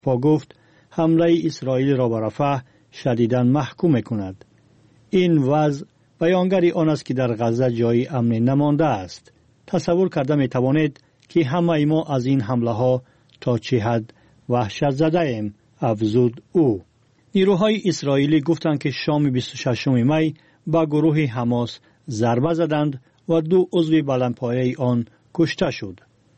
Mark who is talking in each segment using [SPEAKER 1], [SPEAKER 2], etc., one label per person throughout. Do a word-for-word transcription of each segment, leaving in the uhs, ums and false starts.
[SPEAKER 1] پا گفت حمله اسرائیل را به رفح شدیداً محکوم می‌کند. این وضع بیانگر آن است که در غزه جای امن نمانده است. تصور کرده می‌توانید که همه ما از این حمله ها تا چه حد وحشت زده ایم، افزود او. نیروهای اسرائیلی گفتند که شام بیست و ششم می به گروه حماس ضربه زدند و دو عضو بلندپایه آن کشته شد.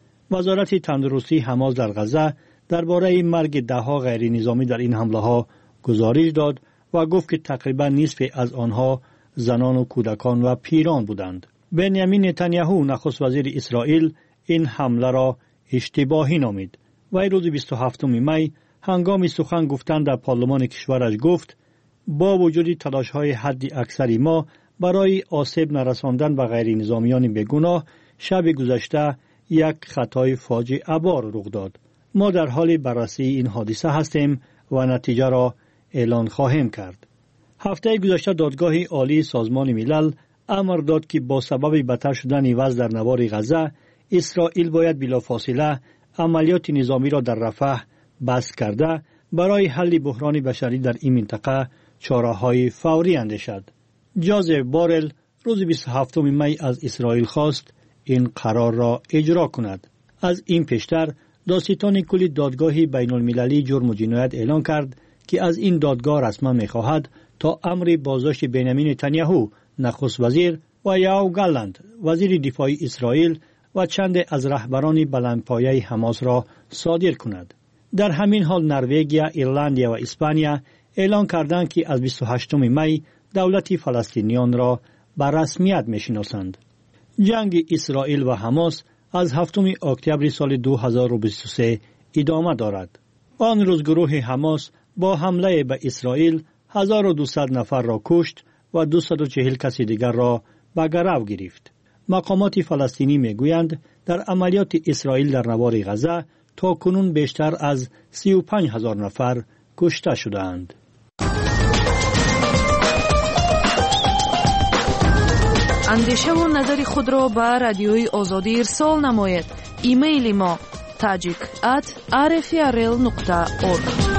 [SPEAKER 1] وزارت تندرستی حماس در غزه درباره مرگ ده‌ها غیر نظامی در این حمله ها گزارش داد و گفت که تقریبا نصف از آنها زنان و کودکان و پیران بودند. بنیامین نتانیاهو نخست وزیر اسرائیل این حمله را اشتباهی نامید. وی روز بیست و هفتم می هنگام سخن گفتن در پارلمان کشورش گفت با وجود تلاش‌های حد اکثر ما برای آسیب نرساندن به غیر نظامیان بیگناه، شب گذشته یک خطای فاجعه بار رخ داد. ما در حال بررسی این حادثه هستیم و نتیجه را اعلان خواهیم کرد. هفته گذشته دادگاه عالی سازمان ملل امر داد که با سبب بدتر شدن وضع در نوار غزه، اسرائیل باید بلافاصله عملیات نظامی را در رفح بس کرده برای حل بحران بشری در این منطقه چاره‌های فوری اندیشد. جوزف بارل روز بیست و هفتم می از اسرائیل خواست این قرار را اجرا کند. از این پیشتر دادستان کل دادگاه بین المللی جرم و جنایت اعلان کرد که از این دادگاه رسما می‌خواهد تا امر بازداشت بنیامین نتانیاهو نخست وزیر و یائو گالنت وزیر دفاع اسرائیل و چند از رهبران بلندپایه حماس را صادر کند. در همین حال نروژ، ایرلند و اسپانیا اعلان کردند که از بیست و هشتم می دولت فلسطینیان را به رسمیت می‌شناسند. جنگ اسرائیل و حماس از هفتم اکتبر سال دو هزار و بیست و سه ادامه دارد. آن روز گروه حماس با حمله به اسرائیل هزار و دویست نفر را کشت و دویست و چهل کسی دیگر را به گرو گرفت. مقامات فلسطینی میگویند در عملیات اسرائیل در نوار غزه تا کنون بیشتر از سی و پنج هزار نفر کشته شدند.
[SPEAKER 2] اندیشه و نظر خود را به رادیوی آزادی ارسال نمایید. ایمیل ما تاجیک ات آر اف ار ال نقطه اورگ.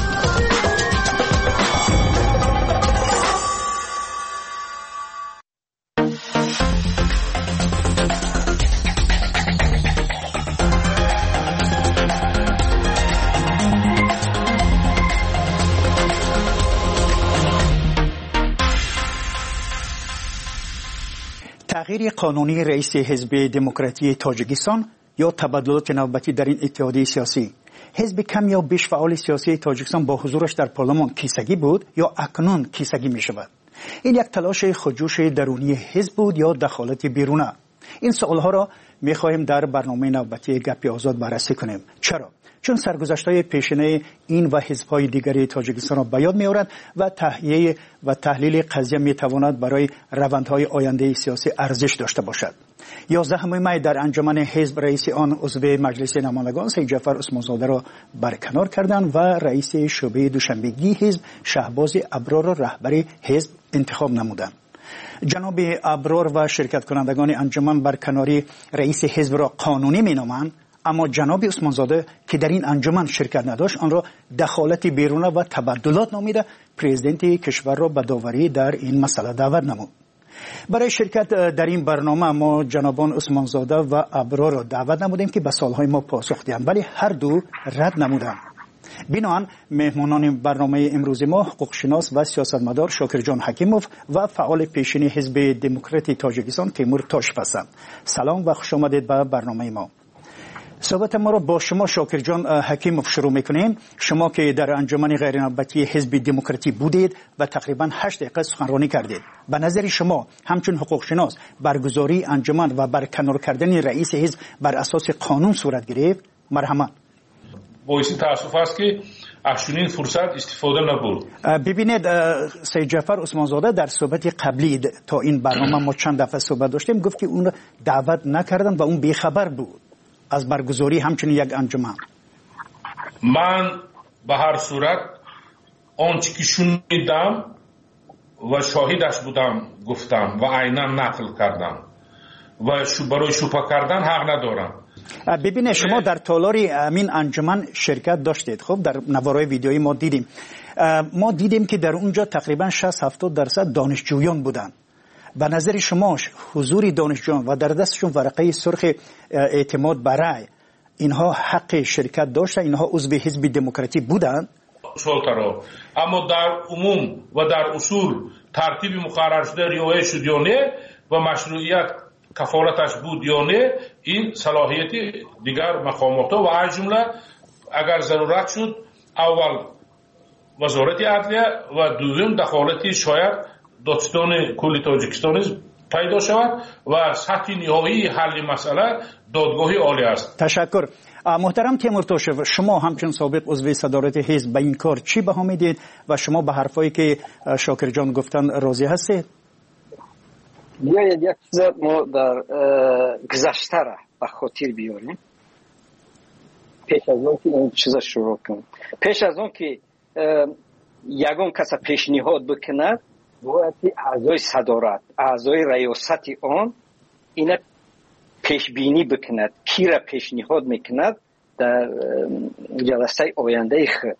[SPEAKER 3] تغییر قانونی رئیس حزب دموکراتی تاجیکستان یا تبدلات نوبتی در این اتحادیه سیاسی. حزب کم یا بیش فعال سیاسی تاجیکستان با حضورش در پارلمان کیسگی بود یا اکنون کیسگی می شود. این یک تلاش خودجوش درونی حزب بود یا دخالت بیرونه؟ این سوالها را می خواهیم در برنامه نوبتی گپ آزاد بررسی کنیم. چرا؟ چون سرگذشت‌های پیشینه این و حزب‌های دیگری تاجیکستان را به یاد می‌آورد و تحلیل و تحلیل قضیه می‌تواند برای روندهای آینده سیاسی ارزش داشته باشد. یازدهم می در انجمن حزب رئیس آن عضو مجلس نمایندگان سید جعفر عثمانزاده را برکنار کردند و رئیس شعبه دوشنبگی حزب شهباز ابرار را رهبر حزب انتخاب نمودند. جناب ابرار و شرکت کنندگان انجمن برکناری رئیس حزب را قانونی می‌نامند، اما جناب عثمانزاده که در این انجمن شرکت نداشت آن را دخالت بیرونه و تبدلات نامیده پرزیدنت کشور را به داوری در این مسئله دعوت نمود. برای شرکت در این برنامه ما جنابان عثمانزاده و ابرار را دعوت نمودیم که به سوالهای ما پاسخ دهند، ولی هر دو رد نمودند. بنابراین مهمانان برنامه امروز ما حقوقشناس و سیاستمدار شاکرجان حکیموف و فعال پیشین حزب دموکراتی تاجیکستان تیمور تاشف هستند. سلام و خوش آمدید به برنامه ما. صحبت ما را با شما شاکرجان حکیموف شروع میکنیم. شما که در انجمن غیر نوبتی حزب دموکراتی بودید و تقریبا هشت دقیقه سخنرانی کردید، به نظر شما همچون حقوق شناس برگزاری انجمن و برکنار کردن رئیس حزب بر اساس قانون صورت گرفت؟ مرحمت.
[SPEAKER 4] باعث تاسف است که از چنین فرصت استفاده نبرد.
[SPEAKER 3] ببینید سید جعفر عثمانزاده در صحبت قبلی تا این برنامه ما چند دفعه صحبت داشتیم گفت که اون دعوت نکردن و اون بیخبر بود از برگزاری همچنین یک انجمن.
[SPEAKER 4] من به هر صورت آنچه که شنیدم و شاهدش بودم گفتم و عیناً نقل کردم و برای شوپه کردن حق ندارم.
[SPEAKER 3] ببینید شما در تالار امین انجمن شرکت داشتید. خب در نوارای ویدیویی ما دیدیم ما دیدیم که در اونجا تقریبا شصت هفتاد درصد دانشجویان بودند. به نظر شما حضور دانشجویان و در دستشون ورقه سرخ اعتماد برای اینها حق شرکت داشتن؟ اینها عضو حزب دموکراتی بودند؟
[SPEAKER 4] اما در عموم و در اصول ترتیب مقرر شده رعایت شد یا نه و مشروعیت کفالتش بود یا نه، این صلاحیت دیگر مقامات و از جمله اگر ضرورت شد اول وزارت عدلیه و دوم دخالت شاید دادستان کل تاجیکستان پیدا شود و سطح نهایی حل مسئله دادگاه عالی است.
[SPEAKER 3] تشکر. محترم تیمور توشف، شما همچون سابق عضو صدارت حزب به این کار چی بها میدید و شما به حرفایی که شاکر جان گفتن راضی هستید؟
[SPEAKER 5] بیایید یک چیز ما در گذشته را به خاطر بیاریم پیش از اون که این چیز شروع کنیم. پیش از اون که یگان کس پیشنهاد بکند باید اعضای صدارت، اعضای ریاست آن اینا پیش بینی بکند کی را پیشنهاد میکند در جلسه آینده خود.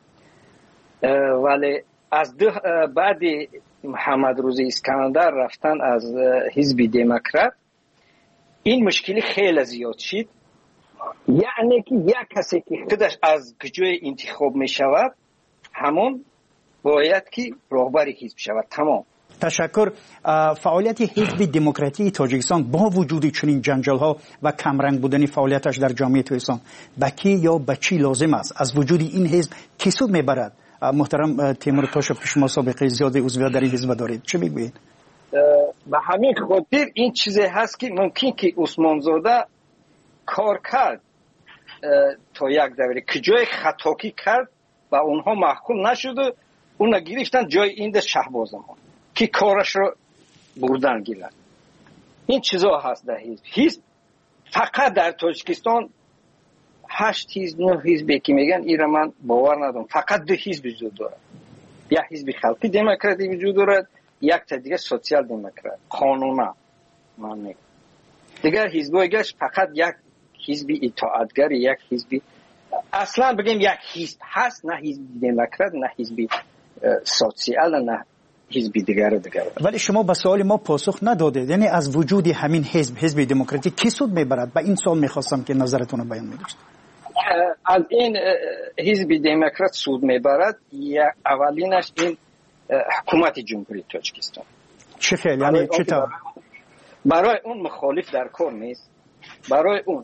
[SPEAKER 5] ولی از بعد محمد روزی اسکندر رفتن از حزب دموکرات این مشکلی خیلی زیاد شد. یعنی که یک کسی که خودش از جای انتخاب می شود همون باید که رهبر حزب شود. تمام.
[SPEAKER 3] تشکر. فعالیت حزب دموکراتی تاجیکستان با وجود چنین جنجال ها و کمرنگ بودن فعالیتش در جامعه تاجیکستان به کی یا به چی لازم است؟ از وجود این حزب کی سود میبرد؟ محترم تیمور توشف، شما سابقه زیاد عضویت در این حزب دارید، چه میگویید؟
[SPEAKER 5] به همین خاطر این چیزی هست که ممکن که عثمان زاده کار کرد تا یک دوره که جای خطاکی کرد و اونها محکوم نشد و اون گرفتن جای این شهباز ما که کارش رو بردن گیرن. این چیزا هست در حزب. حزب فقط در تاجیکستان هشت حزب نه حزبی که میگن ایرا من باور ندارم. فقط دو حزب وجود دارد. یک حزب خلقی دموکراتی وجود دارد، یک تا دیگه سوسیال دموکرات قانونا من میگم. دیگر حزبای گشت فقط یک حزب اطاعتگر، یک حزب اصلا بگیم یک حزب هست، نه حزب دموکرات نه حزب سوسیال نه حزب دیگر دیگر.
[SPEAKER 3] ولی شما به سوال ما پاسخ ندادید. یعنی از وجود همین حزب حزب دموکراتی کی سود میبرد؟ به این سوال میخواستم که نظرتون رو بیان میداشت.
[SPEAKER 5] از این حزب دموکرات سود میبرد یا اولینش این حکومت جمهوری تاجیکستان.
[SPEAKER 3] چه فعل؟ یعنی چه تا؟
[SPEAKER 5] برای اون مخالف در کار نیست. برای اون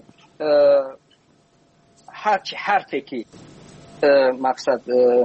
[SPEAKER 5] هر چی حرفی که مقصد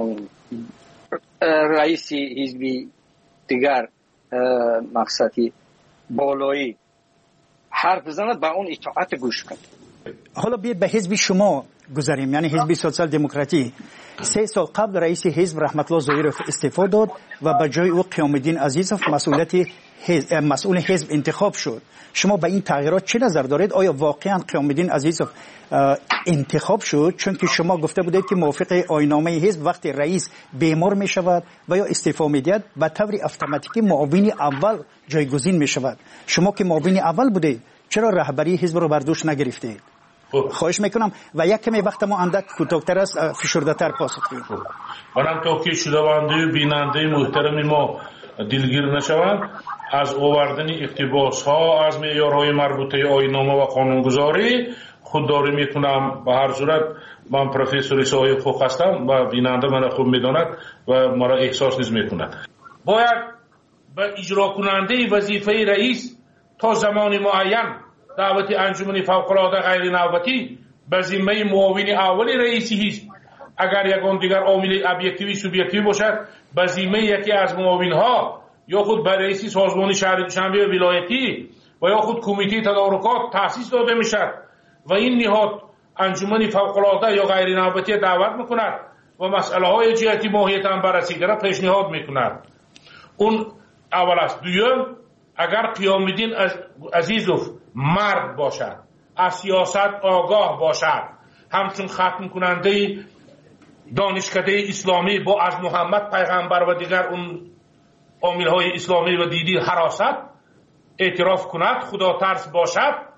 [SPEAKER 5] رئیس حزبی دیگر مقصدی بالایی حرف بزند با اون اطاعت گوش کن.
[SPEAKER 3] حالا بیاید به حزب شما گذاریم، یعنی حزب سوسیال دموکراتی. سه سال قبل رئیس حزب رحمت الله ظاهری استعفا داد و به جای او قیام الدین عزیزوف مسئولیت حزب مسئول حزب انتخاب شد. شما به این تغییرات چه نظر دارید؟ آیا واقعا قیام الدین عزیزوف انتخاب شد چون که شما گفته بودید که موافق آیین‌نامه حزب وقتی رئیس بیمار می شود و یا استعفا میدهد به طور اتوماتیکی معاون اول جایگزین می شود؟ شما که معاون اول بودید چرا رهبری حزب رو بر دوش نگرفتید؟ خواهش میکنم و یک کمی وقت ما اندک کوتاه‌تر است، فشرده‌تر پاسخ بدید.
[SPEAKER 4] منم تا که شنونده و بیننده محترم ما دلگیر نشوند از آوردن اقتباس ها از معیارهای مربوطه آیین‌نامه و قانونگذاری خودداری میکنم. به هر صورت من پروفسور صاحب خوب هستم و بیننده من خوب میداند و مرا احساس نیز میکند. باید به اجرا کننده وظیفه رئیس تا زمان معین دعوت انجمن فوق‌العاده غیر نوبتی به ذمه معاون اول رئیس حزب اگر یگان دیگر عامل ابجکتیوی سوبجکتیوی باشد به ذمه یکی از معاون‌ها یا خود به رئیس سازمان شهر دوشنبه ولایتی و یا خود کمیته تدارکات تأسیس داده میشد و این نهاد انجمن فوق‌العاده یا غیر نوبتی دعوت میکند و مسئله های جهتی ماهیت هم بررسی را پیشنهاد میکند. اون اول است. دوم، اگر قیام الدین عزیزوف مرد باشد، از سیاست آگاه باشد، همچون ختم کننده دانشکده اسلامی با از محمد پیغمبر و دیگر اون عامل‌های اسلامی و دیدی حراست اعتراف کند، خدا ترس باشد،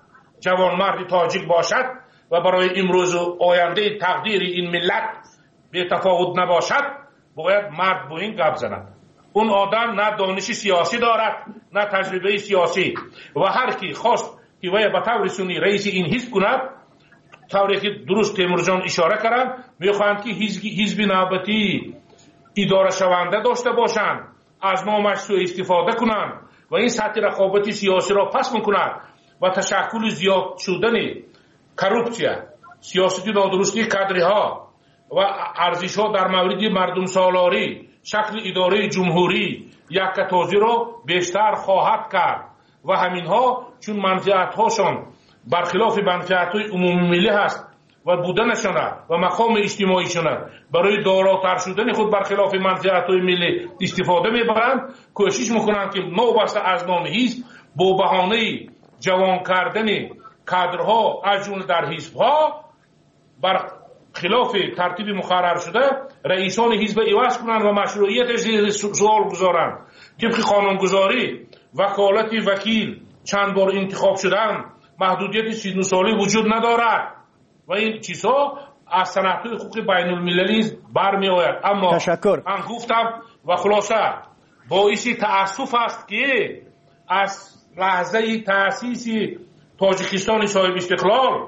[SPEAKER 4] جوانمرد تاجیک باشد و برای امروز و آینده تقدیر این ملت به تفاوت نباشد، باید مرد با این گپ زند. اون آدم نه دانش سیاسی دارد نه تجربه سیاسی و هر کی خواست که وی به طور سنی رئیس این حزب کند، طوری که درست تیمور جان اشاره کردند، میخواهند که حزب نوبتی اداره شونده داشته باشند، از نامش سوء استفاده کنند و این سطح رقابت سیاسی را پس میکنند و تشکل زیاد شدن کروپسیا، سیاست نادرستی کادرها و ارزش ها در مورد مردم سالاری، شکل اداره جمهوری یک توزیع را بیشتر خواهد کرد و همین ها چون منفعت هاشون برخلاف منفعت های عمومی ملی هست و بودنشان و مقام اجتماعی شدن برای داراتر شدن خود برخلاف منفعت های ملی استفاده میبرند، کوشش میکنند که نوبسته از نام حزب با بهانه جوان کردن کادرها از جمله در حزبها بر خلاف ترتیب مقرر شده رئیسان حزب عوض کنند و مشروعیتش زیر سوال گذارند. طبق قانونگذاری وکالت وکیل چند بار انتخاب شدن، محدودیت سی و نه ساله وجود ندارد و این چیزها از سنت‌های حقوق بین المللی برمی آید. اما
[SPEAKER 3] تشکر.
[SPEAKER 4] من گفتم و خلاصه باعث تأسف است که از لحظه تأسیس تاجیکستان صاحب استقلال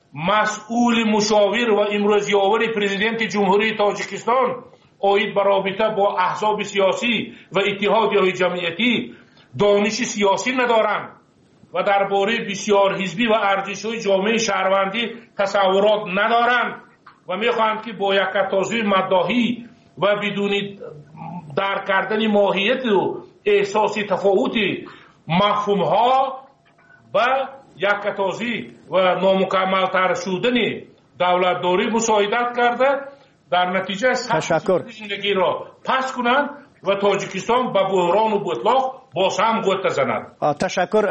[SPEAKER 4] مسئول مشاور و امروز یاور پرزیدنت جمهوری تاجیکستان آید به رابطه با احزاب سیاسی و اتحادیه‌های جمعیتی دانش سیاسی ندارند و درباره بسیار حزبی و ارزش‌های جامعه شهروندی تصورات ندارند و می‌خواهند که با یک توضیح مداحی و بدون درک کردن ماهیت و احساس تفاوتی مفهوم‌ها با یک توضیح و نامکمل‌تر شدن دولتداری مساعدت کرده در نتیجه
[SPEAKER 3] تشکر
[SPEAKER 4] زندگی را پس کنند و تاجیکستان به بحران و اطلاق باز هم گوت زند.
[SPEAKER 3] تشکر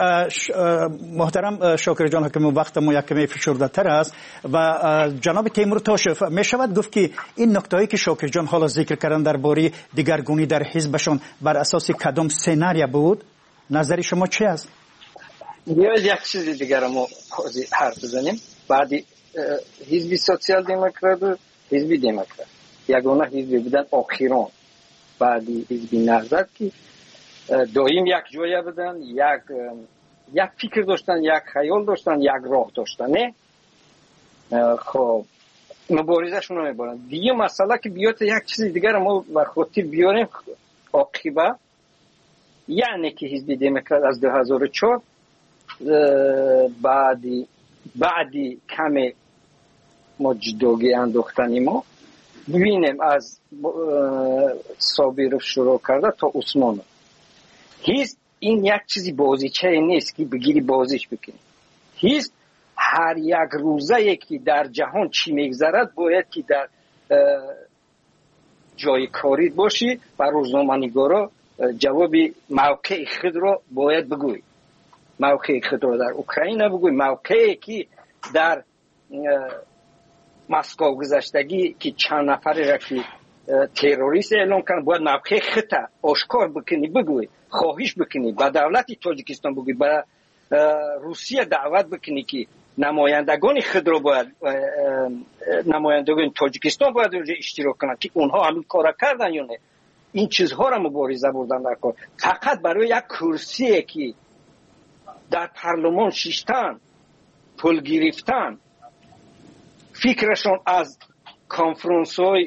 [SPEAKER 3] محترم شاکر جان، حکم وقت ما یک کمی فشرده تر است و جناب تیمور تاشف می شود گفت که این نکتهایی که شاکر جان حالا ذکر کردن درباره دیگرگونی در حزبشون بر اساس کدام سناریو بود؟ نظر شما چی است؟
[SPEAKER 5] یا یک چیز دیگر ما حرف بزنیم. بعدی حزب سوسیال دموکرات و حزب دموکرات یگانه حزب بودن آخران، بعدی حزب نهضت که دائم یک جایه بدن، یک یک فکر داشتن، یک خیال داشتن، یک راه داشتن. نه خب مبارزه شون میبرن. دیگه مسئله که بیاد یک چیز دیگر ما و خاطر بیاریم عاقبت، یعنی که حزب دموکرات از دو هزار و چهار بعدی بعدی کم ما جداگی انداختنی ما ببینیم از صابر شروع کرده تا عثمان. هیچ این یک چیزی بازیچه نیست که بگیری بازیش بکنی. هیچ هر یک روزه که در جهان چی میگذرد باید که در جای کاری باشی و روزنامه‌نگارا جواب موقع خود را باید بگوی. موقع خود را در اوکراین بگوی، موقعی که در مسکو گذشتگی که چند نفر را که تروریست اعلام کردن باید موقع خود آشکار بکنی، بگوی، خواهش بکنی، با دولت تاجیکستان بگوی، با روسیه دعوت بکنی که نمایندگان خود را باید نمایندگان تاجیکستان باید اونجا اشتراک کنند که اونها همین کار کردن یا نه. این چیزها را مبارزه بردن در کار. فقط برای یک کرسی که در پارلمان شیشتن پول گرفتن فکرشون از کنفرانس های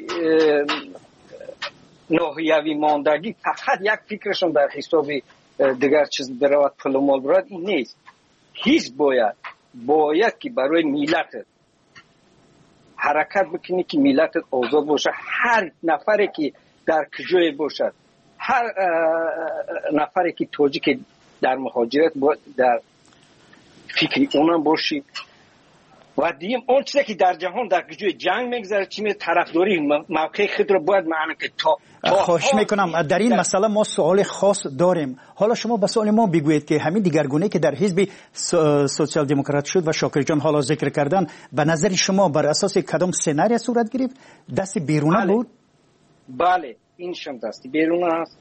[SPEAKER 5] ناحیوی ماندگی فقط یک فکرشون در حساب دیگر چیز برود پول و مال برود این نیست. هیچ باید باید که برای ملت حرکت بکنی که ملت آزاد باشه. هر نفری که در کجای باشد، هر نفری که تاجیک در مهاجرت باید در فکری اونم باشی و دیم اون چیزی که در جهان در کجای جنگ میگذره چی می طرفداری موقع خود رو باید معنی که تا
[SPEAKER 3] خواهش میکنم در این مسئله ما سوال خاص داریم. حالا شما به سوال ما بگویید که همین دیگرگونی که در حزب سوسیال دموکرات شد و شاکر جان حالا ذکر کردن به نظر شما بر اساس کدام سناریو صورت گرفت؟ دست بیرونه
[SPEAKER 5] بله.
[SPEAKER 3] بود؟
[SPEAKER 5] بله این شم دستی بیرونه هست.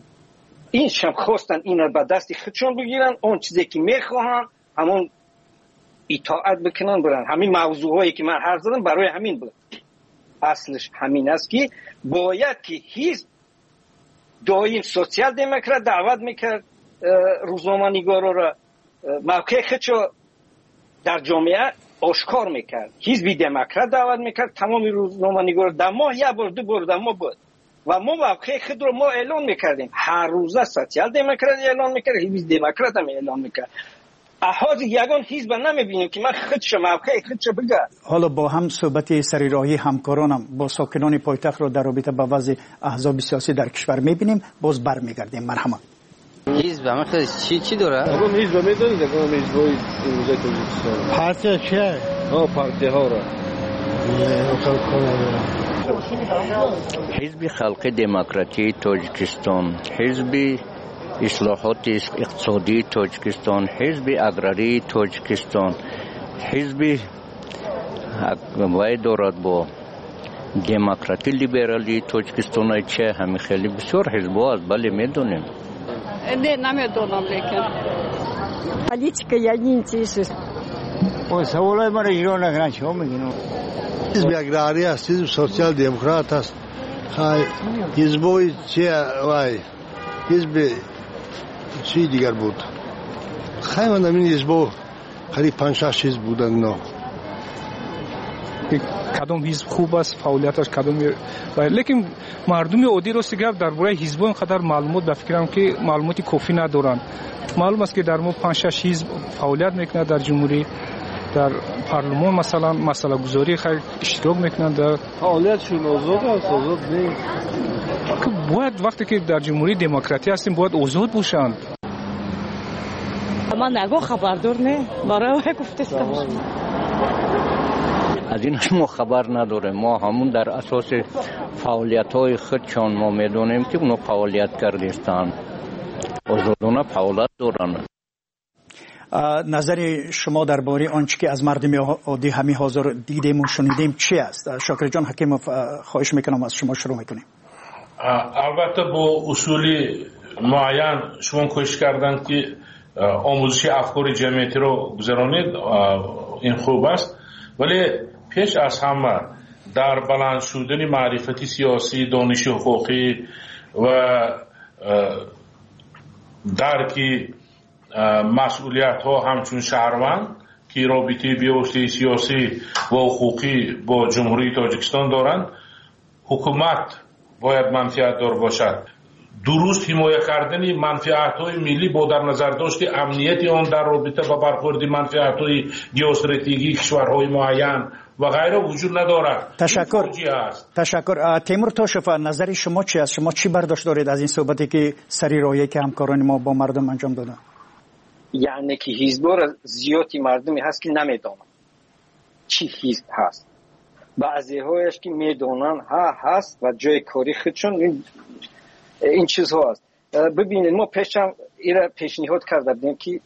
[SPEAKER 5] این شم خواستن این رو به دستی خودشون بگیرن، اون چیزی که میخواهن همون اطاعت بکنن برن. همین موضوعایی که من حرف زدم برای همین بود. اصلش همین است که باید که حزب دایم سوسیال دموکرات دعوت میکرد روزنامه‌نگارا را موقع خودشو در جامعه آشکار میکرد. حزب دموکرات دعوت میکرد تمام روزنامه‌نگارا در ماه یک بار دو بار در ماه بود و ما موقع خود رو ما اعلان میکردیم. هر روزه سوسیال دموکرات اعلان میکرد، حزب دموکرات هم اعلان میکرد. احاز یگان حزب نمیبینیم که من خودش موقع خودش بگه.
[SPEAKER 3] حالا با هم صحبت سریراهی همکارانم با ساکنان پایتخت رو در رابطه با وضع احزاب سیاسی در کشور میبینیم. باز برمیگردیم. مرحمت.
[SPEAKER 6] حزب هم خیلی چی چی داره؟
[SPEAKER 7] اگه حزب میدونید اگه حزبای امروزه تاجیکستان
[SPEAKER 1] پارتی چیه؟
[SPEAKER 7] ها پارتی ها را
[SPEAKER 8] حزب خلق دموکراتی تاجیکستان، حزب اصلاحات اقتصادی تاجیکستان، حزب اگراری تاجیکستان، حزب وای دارد با دموکراتی لیبرالی تاجیکستان. چه همین خیلی بسیار حزب هست. بله میدونیم.
[SPEAKER 9] نه نمیدونم لیکن پالیتیکا یعنی چیست؟
[SPEAKER 10] او سوالای من ایران نکنن چه میگین؟
[SPEAKER 11] حزب اگراری است، حزب سوسیال دموکرات است. خای حزبای چه وای حزب چی دیگر بود. خیلی من این حزب قریب پنج شش حزب بودن. نه
[SPEAKER 12] کدام حزب خوب است فعالیتش کدام، لیکن مردم عادی رو سیگر درباره حزب اینقدر معلومات به فکرم که معلوماتی کافی ندارن. معلوم است که در ما پنج شش حزب فعالیت میکنه در جمهوری، در پارلمان مثلا مسئله گذاری خیلی اشتراک میکنن در
[SPEAKER 7] فعالیتشون. آزاد است، آزاد نه.
[SPEAKER 12] باید وقتی که در جمهوری دموکراتی هستیم باید آزاد باشند.
[SPEAKER 9] من نگو خبردار نه برای گفتستم
[SPEAKER 8] از این ما خبر نداره. ما همون در اساس فعالیت های خودشان ما میدونیم که اونو فعالیت کردستان آزادانه فعالیت دارن.
[SPEAKER 3] نظر شما درباره آنچه که از مردم عادی همین حاضر دیدیم و شنیدیم چی است؟ شاکر جان حکیم خواهش میکنم از شما شروع میکنیم.
[SPEAKER 4] البته با اصولی معین شما کوشش کردن که آموزش افکار جمعیتی رو گذرانید. این خوب است، ولی پیش از همه در بلند شدن معرفتی سیاسی، دانش حقوقی و درکی مسئولیت ها همچون شهروند که رابطه بیوسته سیاسی و حقوقی با جمهوری تاجیکستان دارند، حکومت باید منفعت دار باشد. درست حمایت کردن منفعت های ملی با در نظر داشت امنیت آن در رابطه با برخورد منفعت های جیوستراتژیکی کشورهای معین و غیره وجود ندارد.
[SPEAKER 3] تشکر. تشکر. تیمور تاشفا نظر شما چی است؟ شما چی برداشت دارید از این صحبتی که سری راهی که همکاران ما با مردم انجام دادن؟
[SPEAKER 5] یعنی که حزب‌ها را زیادی مردمی هست که نمیدونن چی حزب هست. بعضی هایش که میدونن ها هست و جای کاری خودشون این این چیزها هست. ببینید ما پیشم ایره پیشنهاد کرده بودیم که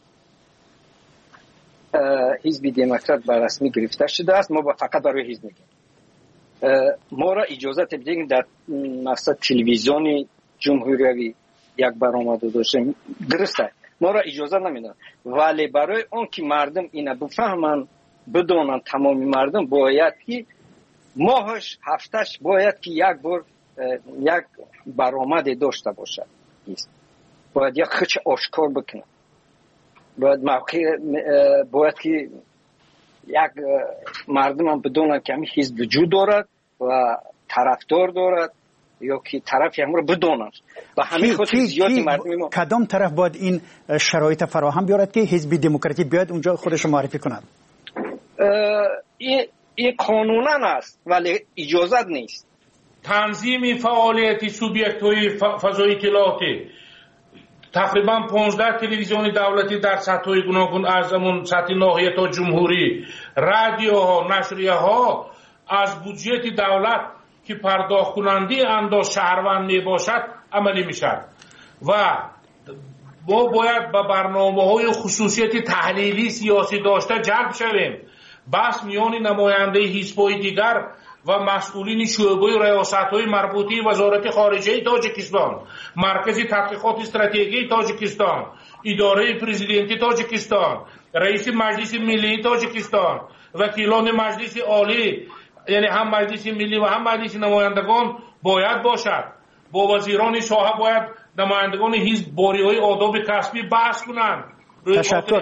[SPEAKER 5] حزب دموکرات به رسمی گرفته شده است. ما با فقط برای حزب میگیم. ما را اجازه بدین در مثلا تلویزیون جمهوری یک برآمده داشتیم. درسته ما را اجازه نمیدن، ولی برای اون که مردم اینا بفهمن بدونن تمامی مردم باید که ماهش هفتش باید که یک بار یک برآمده داشته باشد. باید یک خچ آشکار بکنه. باید موقع باید که یک مردم هم بدونن که همین حزب وجود دارد و طرفدار دارد یا که طرفی هم رو بدونن و همین خود زیادی مردمی ما.
[SPEAKER 3] کدام طرف باید این شرایط فراهم بیارد که حزب دموکراتی بیاد اونجا خودش رو معرفی کند؟
[SPEAKER 5] این این قانونا است ولی اجازت نیست.
[SPEAKER 4] تنظیم فعالیتی سوبیکت های فضای اطلاعاتی تقریبا پانزده تلویزیون دولتی در سطح های گوناگون از همون سطح ناحیه تا جمهوری، رادیوها، نشریه ها از بودجه دولت که پرداخت کننده انداز شهروند می باشد عملی می شد و ما باید به برنامه های خصوصیت تحلیلی سیاسی داشته جلب شویم. بس میان نماینده حزب‌های دیگر و مسئولین شعبه ریاست‌های مربوطه وزارت خارجه تاجیکستان، مرکز تحقیقات استراتژی تاجیکستان، اداره پرزیدنتی تاجیکستان، رئیس مجلس ملی تاجیکستان، وکیلان مجلس عالی، یعنی هم مجلس ملی و هم مجلس نمایندگان باید باشد. با وزیران ساحه باید نمایندگان حزب باری‌های آداب کسبی بحث کنند.
[SPEAKER 3] تشکر.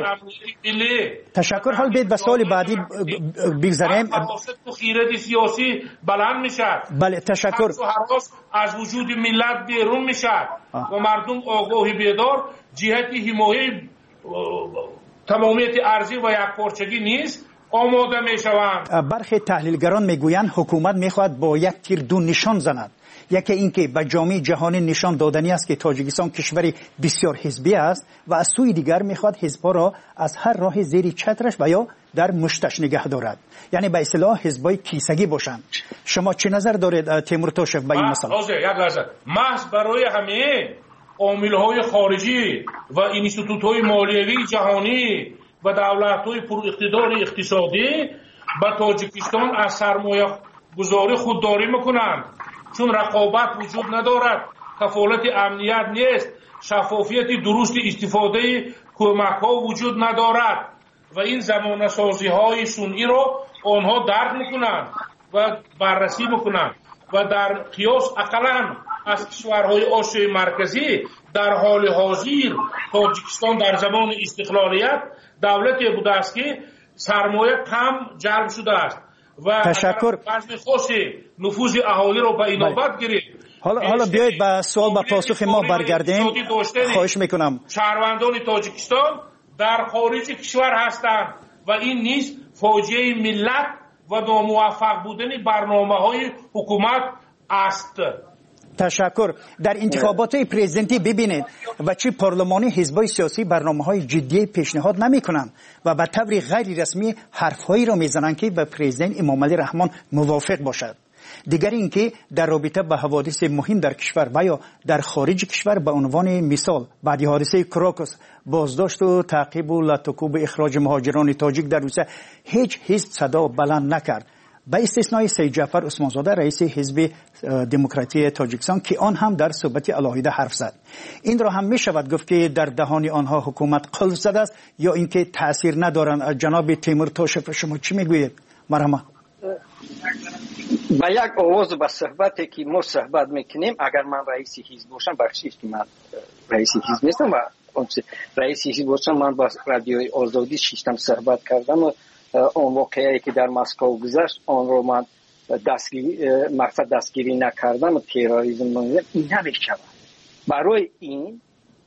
[SPEAKER 3] تشکر. حال بیت به سوال بعدی بگذاریم.
[SPEAKER 4] تو خیرات سیاسی بلند میشد.
[SPEAKER 3] بله تشکر.
[SPEAKER 4] از وجود ملت بیرون میشد و مردم آگاهی بیدار جهت حمایت تمامیت ارضی و یکپارچگی نیست آماده میشوند.
[SPEAKER 3] برخی تحلیلگران میگویند حکومت میخواهد با یک تیر دو نشان زند. یکی اینکه به جامعه جهانی نشان دادنی است که تاجیکستان کشوری بسیار حزبی است و از سوی دیگر میخواد حزب‌ها را از هر راه زیر چترش و یا در مشتش نگه دارد، یعنی به اصطلاح حزب‌های کیسگی باشند. شما چه نظر دارید تیمور توشف به این مسئله؟
[SPEAKER 4] یک لحظه. محض برای همه عامل‌های خارجی و اینستیتوت‌های مالیوی جهانی و دولت‌های پر اقتدار اقتصادی به تاجیکستان از سرمایه گذاری خودداری میکنند، چون رقابت وجود ندارد، کفالت امنیت نیست، شفافیت درست استفاده کمک ها وجود ندارد و این زمانه سازی های سنئی را آنها درک میکنند و بررسی میکنند و در قیاس اقلا از کشورهای آسیای مرکزی در حال حاضر تاجیکستان در زمان استقلالیت دولتی بوده است که سرمایه کم جلب شده است و
[SPEAKER 3] تشکر.
[SPEAKER 4] وزن خاصی نفوذ اهالی رو به اینابت گرفت.
[SPEAKER 3] حالا حالا بیایید به سوال و پاسخ ما برگردیم. خواهش میکنم.
[SPEAKER 4] شهروندان تاجیکستان در خارج کشور هستند و این نیز فاجعه ملت و ناموفق بودن برنامه‌های حکومت است.
[SPEAKER 3] تشکر. در انتخابات پرزیدنتی ببینید و چی پارلمانی حزب‌های سیاسی برنامه‌های جدی پیشنهاد نمی‌کنند و به طور غیر رسمی حرف‌هایی را می‌زنند که به پرزیدنت امامعلی رحمان موافق باشد. دیگر اینکه در رابطه با حوادث مهم در کشور و یا در خارج کشور به عنوان مثال بعد حادثه کراکوس بازداشت و تعقیب و لطکوب اخراج مهاجران تاجیک در روسیه هیچ حزب صدا بلند نکرد، به استثنای سید جعفر عثمانزاده رئیس حزب دموکراتی تاجیکستان که آن هم در صحبت علاهیده حرف زد. این را هم می شود گفت که در دهان آنها حکومت قلب زده است یا اینکه تاثیر ندارند. جناب تیمور توشف شما چی میگویید؟ مرحبا.
[SPEAKER 5] با یک آواز به صحبتی که ما صحبت میکنیم، اگر من رئیس حزب باشم، بخشید که من رئیس حزب نیستم و رئیس حزب باشم، من با رادیوی آزادی شیشتم صحبت کردم و اون واقعی که در مسکو گذشت آن رو من دستگیری مقصد دستگیری نکردم و تروریسم نمیدونم، این نمیشود. برای این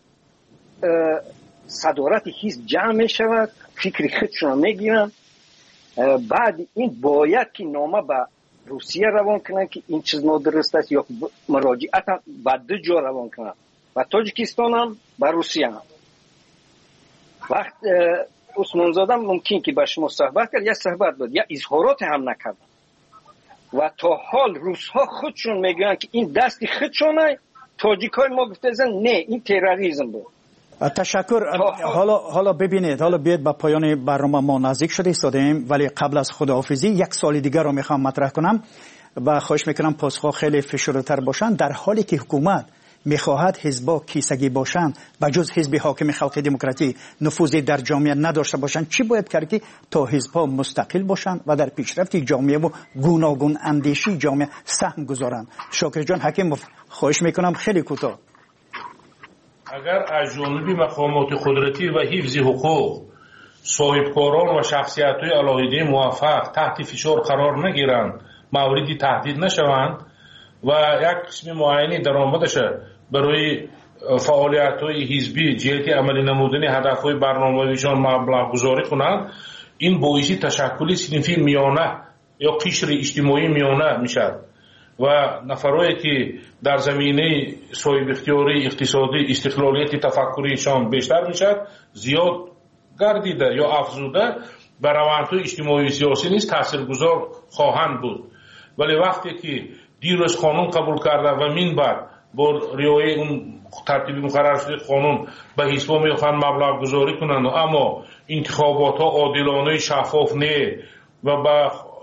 [SPEAKER 5] صدارت حزب جمع میشود، فکر خودشون میگیرن، بعد این باید که نامه به روسیه روان کنن که این چیز نادرست است یا مراجعت هم به دو جا روان کنن و تاجیکستان هم به روسیه هم. وقت عثمانزاده ممکن که با شما صحبت کرد یا صحبت بود یا اظهارات هم نکرد و تا حال روسها خودشون میگن که این دستی خودشونه، تاجیکای ما گفتن نه این تروریسم بود.
[SPEAKER 3] تشکر. حالا حالا ببینید، حالا بیاید به پایان برنامه ما نزدیک شده ایستادیم، ولی قبل از خداحافظی یک سوال دیگر رو میخوام مطرح کنم و خواهش میکنم پاسخ خیلی فشرده‌تر باشن. در حالی که حکومت میخواهد حزب‌ها کیسگی باشند و جز حزب حاکم خلق دموکراتی نفوذی در جامعه نداشته باشند، چی باید کرد که تا حزب‌ها مستقل باشند و در پیشرفت جامعه و گوناگون اندیشی جامعه سهم گذارند؟ شاکر جان حکیم، خواهش میکنم خیلی کوتاه.
[SPEAKER 4] اگر از جانب مقامات قدرتی و حفظ حقوق صاحبکاران و شخصیت‌های علاهیده موفق تحت فشار قرار نگیرند، موردی تهدید نشوند و یک قسم معینی درآمدش برای فعالیت‌های حزبی جهت عملی نمودن هدف‌های برنامه‌ایشان مبلغ گذاری کنند، این باعث تشکل صنفی میانه یا قشر اجتماعی میانه میشد و نفرایی که در زمینه صاحب اختیاری اقتصادی استقلالیت تفکریشان بیشتر میشد زیاد گردیده یا افزوده به روندهای اجتماعی و سیاسی نیز تاثیرگذار خواهند بود. ولی وقتی که دیروز قانون قبول کرده و من بعد با رعایت اون ترتیبی مقرر شده قانون به حزب‌ها میخوان مبلغ گذاری کنند، اما انتخابات ها عادلانه شفاف نه و به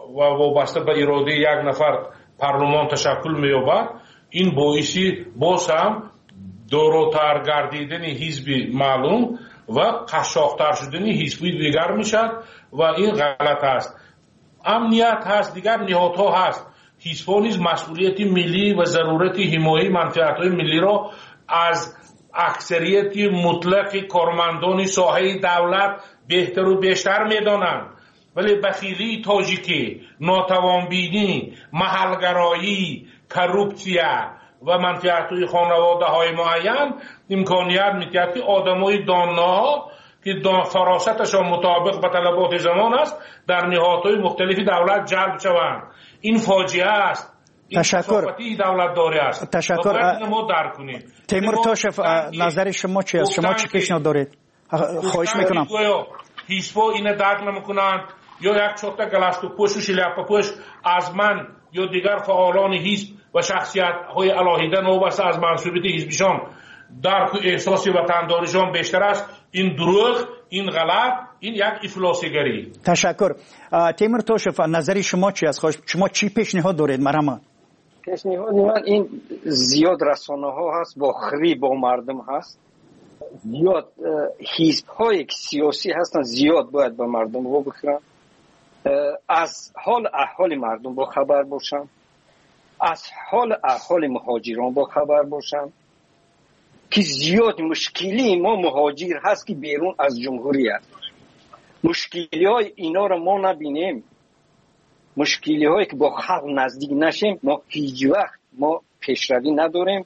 [SPEAKER 4] و وابسته به اراده یک نفر پارلمان تشکل می‌یابد، این باعثی باز هم دوراتر گردیدن حزب معلوم و قشاقتر شدن حزب دیگر میشد و این غلط است. امنیت هست، دیگر نهادها هست. حزب‌ها نیز مسئولیت ملی و ضرورت حمایت منفعت‌های ملی را از اکثریت مطلق کارمندان ساحه دولت بهتر و بیشتر می‌دانند، ولی بخیلی تاجیکی، ناتوانبینی، محلگرایی، کروپسیا و منفعت‌های خانواده‌های معین امکانیت می‌دهد که آدم‌های دانا که فراستشان مطابق به طلبات زمان است در نهادهای مختلف دولت جلب شوند. این فاجعه است. این
[SPEAKER 3] تشکر.
[SPEAKER 4] دولت داری است.
[SPEAKER 3] تشکر.
[SPEAKER 4] ما درک کنیم.
[SPEAKER 3] تیمور توشف، نظر شما چی است؟ شما چی پیشنهاد دارید؟ خواهش میکنم.
[SPEAKER 4] حزب‌ها اینه درک نمی‌کنند یا یک چوتا گلاست و پوش و شلیاپا پوش از من یا دیگر فعالان حزب و شخصیت‌های علاهیده نوبسته از منصوبیت حزبشان درک و احساس وطنداریشان بیشتر است. این دروغ، این غلط، این یک افلاسیگری.
[SPEAKER 3] تشکر. تیمور توشف، نظری شما چی است؟ شما چی پیشنهاد دارید؟ مرحبا.
[SPEAKER 5] پیشنهاد من این زیاد رسانه ها هست با خری با مردم هست، زیاد حزب های سیاسی هستن، زیاد باید با مردم رو بخورن، از حال احوال مردم با خبر باشن، از حال احوال مهاجران با خبر باشن که زیاد مشکلی ما مهاجر هست که بیرون از جمهوریت. مشکلی های اینا رو ما نبینیم، مشکلی هایی که با خلق نزدیک نشیم، ما هیچ وقت ما پیشروی نداریم.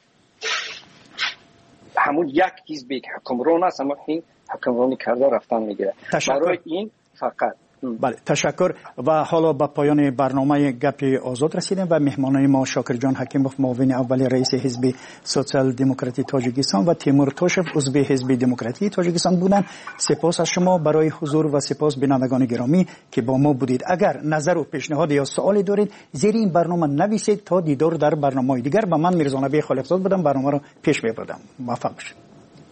[SPEAKER 5] همون یک حزب که حکمران است، اما این حکمرانی کرده رفتن میگیره. برای این فقط
[SPEAKER 3] بله، تشکر. و حالا به پایان برنامه گپ آزاد رسیدیم و مهمانان ما شاکر جان حکیموف، معاون اول رئیس حزب سوسیال دموکراتی تاجیکستان و تیمور توشف، عضو حزب دموکراتی تاجیکستان بودند. سپاس از شما برای حضور و سپاس بینندگان گرامی که با ما بودید. اگر نظر و پیشنهاد یا سوالی دارید زیر این برنامه نویسید تا دیدار در برنامه‌های دیگر. با من میرزا نبی خالقزاد بودم، برنامه را پیش می‌بردم. موفق باشید.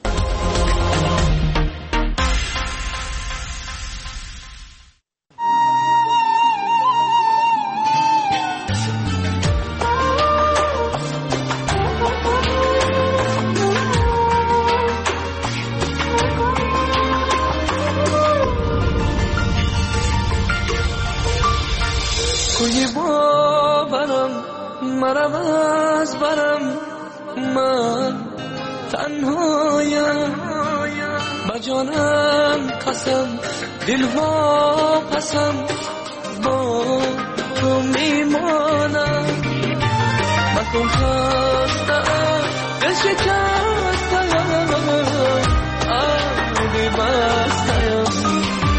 [SPEAKER 13] کوی باورم مرم از برم، من تنهایم با جانم قسم، دلها قسم با تو میمانم. مکن خستم دل شکستم، آبی بستم.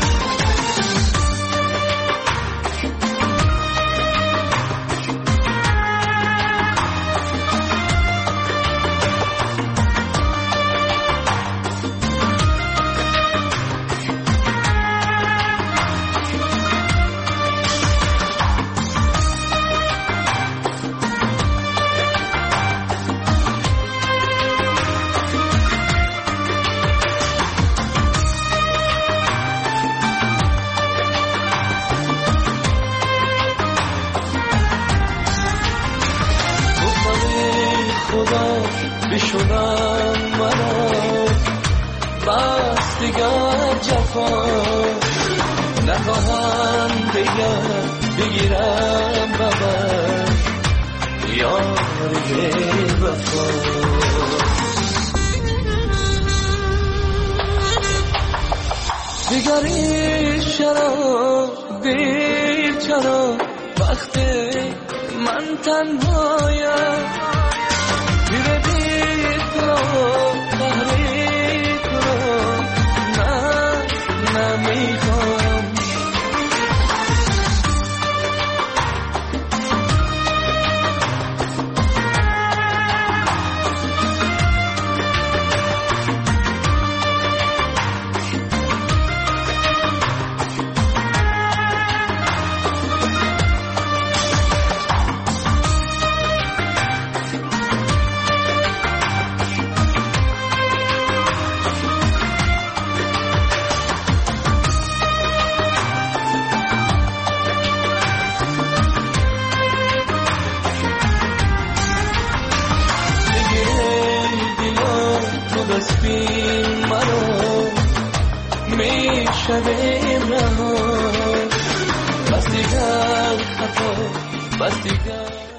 [SPEAKER 13] بشونم منو بس دیگر جفا نخواهم دیگر بگیرم ببر یاری وفا. دیگری چرا دیر چرا وقتی من تنهایم، تحریک رو من نمیخوام. بسپین مرا می شویم رها بس دیگر خطا بس دیگر